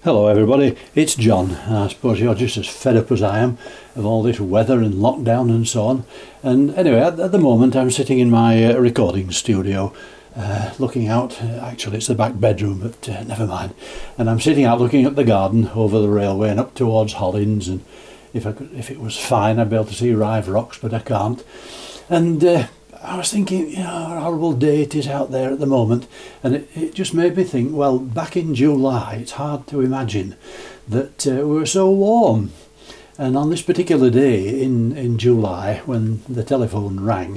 Hello everybody, it's John. I suppose you're just as fed up as I am of all this weather and lockdown and so on. And anyway, at the moment I'm sitting in my recording studio looking out. Actually it's the back bedroom, but never mind. And I'm sitting out looking at the garden over the railway and up towards Hollins, and if it was fine I'd be able to see Rive Rocks, but I can't. And I was thinking, what a horrible day it is out there at the moment, and it just made me think, well, back in July, it's hard to imagine that we were so warm. And on this particular day in July, when the telephone rang,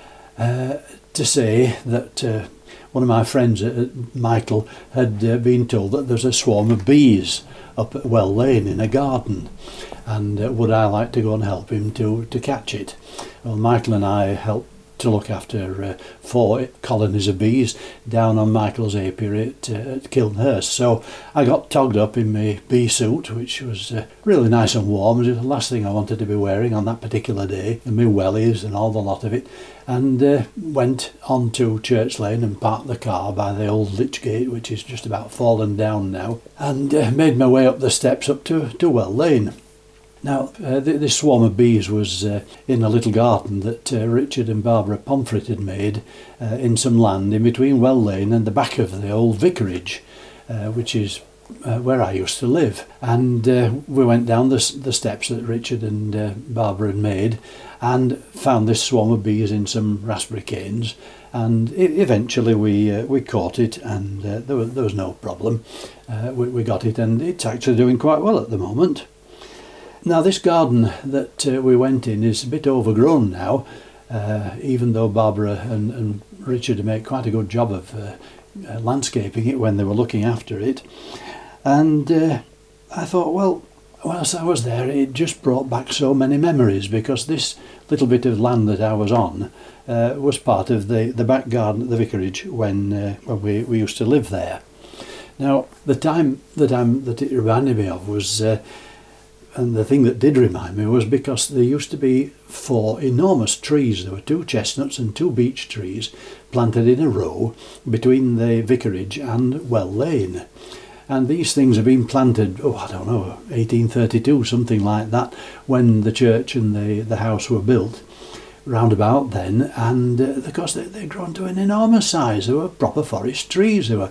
to say that one of my friends, Michael, had been told that there's a swarm of bees up at Well Lane in a garden, and would I like to go and help him to catch it. Well, Michael and I helped to look after 4 colonies of bees down on Michael's apiary at Kilnhurst. So I got togged up in my bee suit, which was really nice and warm. It was the last thing I wanted to be wearing on that particular day, and my wellies and all the lot of it, and went on to Church Lane and parked the car by the old Lich Gate, which is just about fallen down now, and made my way up the steps up to Well Lane. Now, this swarm of bees was in a little garden that Richard and Barbara Pomfret had made in some land in between Well Lane and the back of the old vicarage, which is where I used to live. And we went down the steps that Richard and Barbara had made and found this swarm of bees in some raspberry canes. And eventually we caught it, and there was no problem. We got it, and it's actually doing quite well at the moment. Now, this garden that we went in is a bit overgrown now, even though Barbara and Richard made quite a good job of landscaping it when they were looking after it. And I thought, well, whilst I was there, it just brought back so many memories, because this little bit of land that I was on was part of the back garden at the vicarage when we used to live there. Now, the time that it reminded me of was... and the thing that did remind me was because there used to be 4 enormous trees. There were 2 chestnuts and 2 beech trees planted in a row between the vicarage and Well Lane. And these things have been planted, 1832, something like that, when the church and the house were built, round about then. And of course they'd grown to an enormous size. They were proper forest trees. They were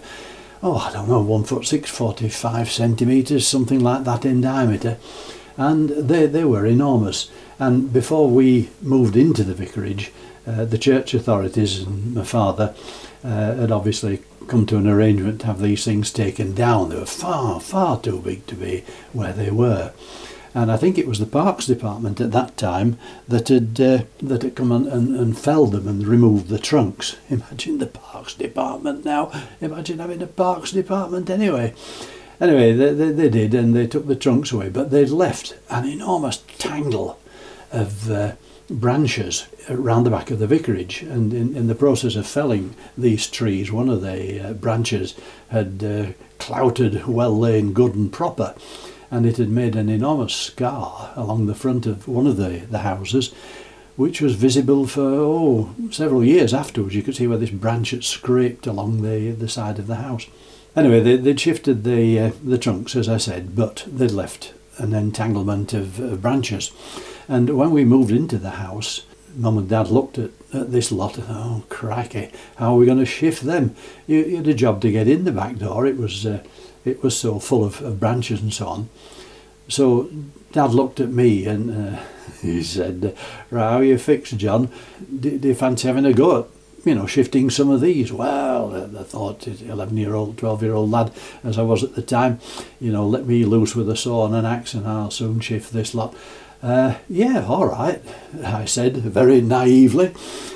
1 foot 6, 45 centimetres, something like that in diameter, and they were enormous. And before we moved into the vicarage, the church authorities and my father had obviously come to an arrangement to have these things taken down. They were far, far too big to be where they were. And I think it was the Parks Department at that time that had come and felled them and removed the trunks. Imagine the Parks Department now. Imagine having a Parks Department anyway. Anyway, they did, and they took the trunks away, but they'd left an enormous tangle of branches around the back of the vicarage. And in the process of felling these trees, one of the branches had clouted Well Lane good and proper, and it had made an enormous scar along the front of one of the houses, which was visible for several years afterwards. You could see where this branch had scraped along the side of the house. Anyway, they'd shifted the trunks, as I said, but they'd left an entanglement of branches. And when we moved into the house, Mum and Dad looked at this lot and, oh crikey, how are we going to shift them? You had a job to get in the back door. It was so full of branches and so on. So Dad looked at me and he said, "Right, how are you fixed, John? Do you fancy having a go at, shifting some of these?" Well, I thought, 11-year-old, 12-year-old lad, as I was at the time, let me loose with a saw and an axe and I'll soon shift this lot. Yeah, all right, I said, very naively.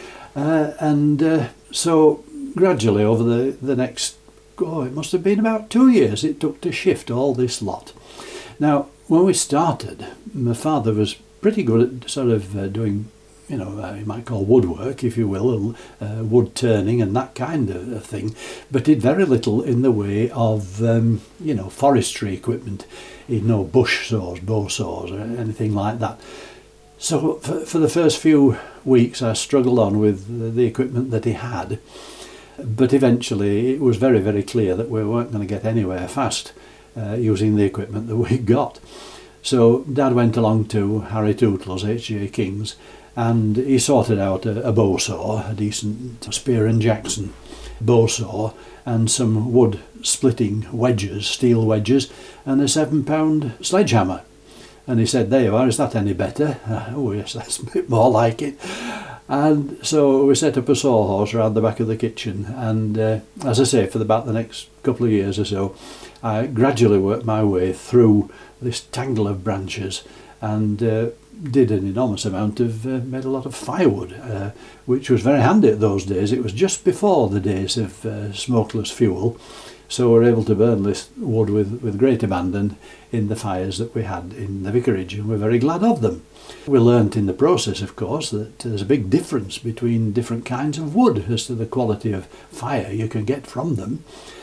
So gradually over the next, it must have been about 2 years it took to shift all this lot. Now, when we started, my father was pretty good at sort of doing, you might call woodwork, if you will, wood turning and that kind of thing, but did very little in the way of, forestry equipment, bush saws, bow saws, or anything like that. So for the first few weeks I struggled on with the equipment that he had, but eventually it was very, very clear that we weren't going to get anywhere fast using the equipment that we got. So Dad went along to Harry Tootle's, H.J. King's, and he sorted out a bow saw, a decent Spear and Jackson bow saw, and some wood splitting wedges, steel wedges, and a £7 sledgehammer. And he said, "There you are, is that any better?" "Oh yes, that's a bit more like it." And so we set up a sawhorse around the back of the kitchen, and as I say, for about the next couple of years or so, I gradually worked my way through this tangle of branches, and did an enormous amount of, made a lot of firewood, which was very handy at those days. It was just before the days of smokeless fuel, so we were able to burn this wood with great abandon in the fires that we had in the vicarage, and we're very glad of them. We learnt in the process, of course, that there's a big difference between different kinds of wood as to the quality of fire you can get from them.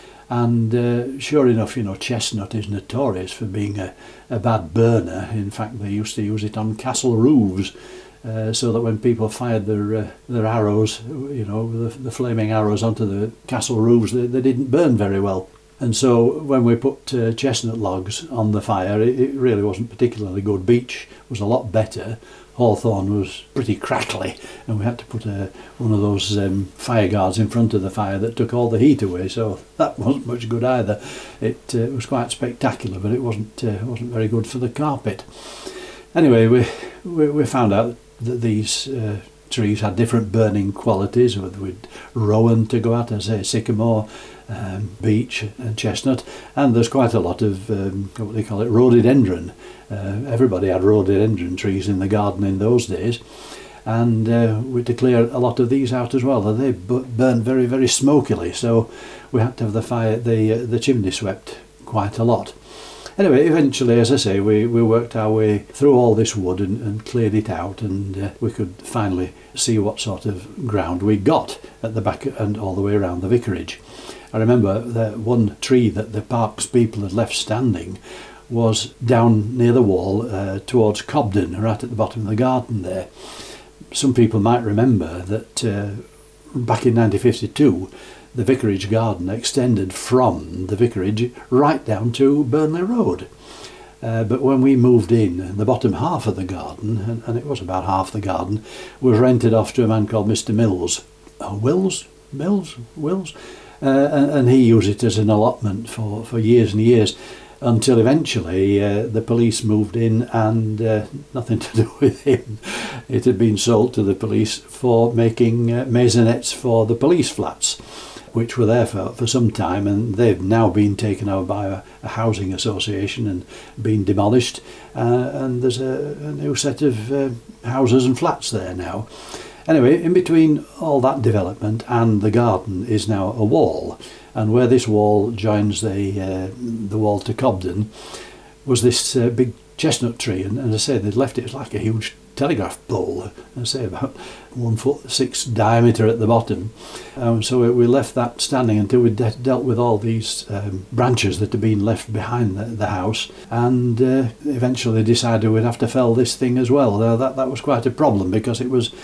And sure enough, you know, chestnut is notorious for being a bad burner. In fact, they used to use it on castle roofs, so that when people fired their arrows, you know, the flaming arrows onto the castle roofs, they didn't burn very well. And so when we put chestnut logs on the fire, it really wasn't particularly good. Beech was a lot better. Hawthorn was pretty crackly, and we had to put one of those fire guards in front of the fire that took all the heat away, so that wasn't much good either. It was quite spectacular, but it wasn't very good for the carpet. Anyway, we found out that these trees had different burning qualities, with rowan to go at, as I say, sycamore, beech and chestnut, and there's quite a lot of what they call it, rhododendron. Everybody had rhododendron trees in the garden in those days, and we declared a lot of these out as well. They burned very, very smokily, so we had to have the chimney swept quite a lot. Anyway, eventually, as I say, we worked our way through all this wood and cleared it out, and we could finally see what sort of ground we got at the back and all the way around the vicarage. I remember that one tree that the Parks people had left standing was down near the wall towards Cobden, right at the bottom of the garden there. Some people might remember that back in 1952, the vicarage garden extended from the vicarage right down to Burnley Road. But when we moved in, the bottom half of the garden, and it was about half the garden, was rented off to a man called Mr. Mills. Wills? And he used it as an allotment for years and years, until eventually the police moved in, and nothing to do with him. It had been sold to the police for making maisonettes for the police flats, which were there for some time, and they've now been taken over by a housing association and been demolished, and there's a new set of houses and flats there now. Anyway, in between all that development and the garden is now a wall, and where this wall joins the wall to Cobden was this big chestnut tree, and as I say, they'd left it as like a huge telegraph pole, I say about 1'6" diameter at the bottom. So we left that standing until we dealt with all these branches that had been left behind the house, and eventually decided we'd have to fell this thing as well. That was quite a problem, because it was,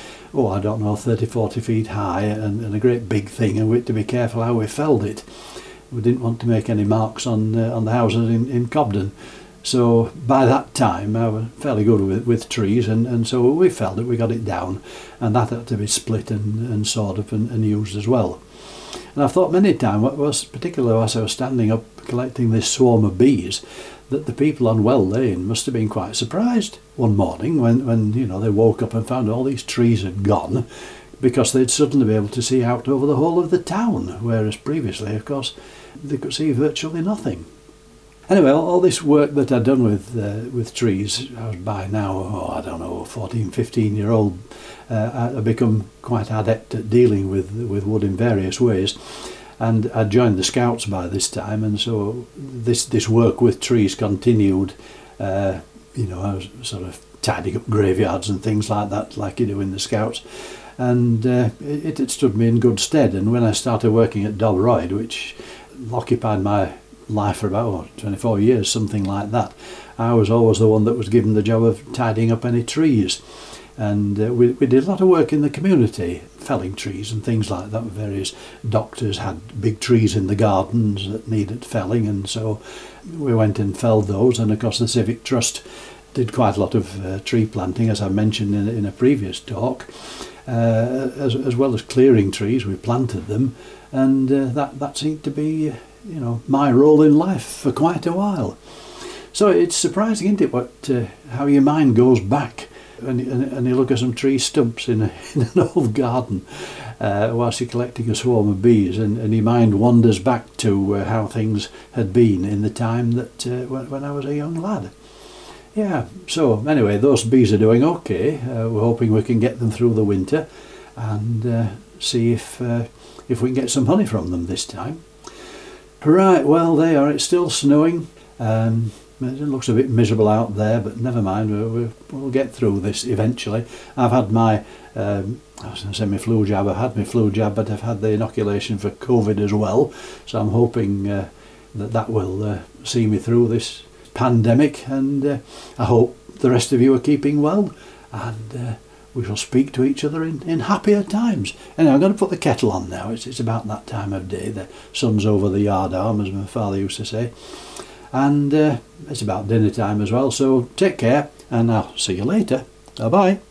30-40 feet high, and a great big thing, and we had to be careful how we felled it. We didn't want to make any marks on the houses in Cobden. So by that time I was fairly good with trees, and so we felled it, we got it down, and that had to be split and sawed up and used as well. And I've thought many times, particularly as I was standing up collecting this swarm of bees, that the people on Well Lane must have been quite surprised one morning when they woke up and found all these trees had gone, because they'd suddenly be able to see out over the whole of the town, whereas previously, of course, they could see virtually nothing. Anyway, all this work that I'd done with trees, I was by now, 14, 15-year-old, I'd become quite adept at dealing with wood in various ways, and I'd joined the Scouts by this time, and so this work with trees continued. I was sort of tidying up graveyards and things like that, like you do in the Scouts, and it had stood me in good stead. And when I started working at Dobroyd, which occupied my life for about 24 years, something like that, I was always the one that was given the job of tidying up any trees, and we did a lot of work in the community, felling trees and things like that. Various doctors had big trees in the gardens that needed felling, and so we went and felled those, and of course the Civic Trust did quite a lot of tree planting, as I mentioned in a previous talk. As well as clearing trees, we planted them, and that seemed to be my role in life for quite a while. So it's surprising, isn't it, how your mind goes back and you look at some tree stumps in an old garden whilst you're collecting a swarm of bees, and your mind wanders back to how things had been in the time that when I was a young lad. Yeah, so anyway, those bees are doing okay. We're hoping we can get them through the winter and see if we can get some honey from them this time. Right, well, there you are. It's still snowing. It looks a bit miserable out there, but never mind. We'll get through this eventually. I've had my, I was going to say my flu jab. I've had my flu jab, but I've had the inoculation for COVID as well. So I'm hoping that will see me through this pandemic, and I hope the rest of you are keeping well, and we shall speak to each other in happier times. Anyway, I'm going to put the kettle on now. It's about that time of day. The sun's over the yard arm, as my father used to say, and it's about dinner time as well. So take care, and I'll see you later. Bye bye.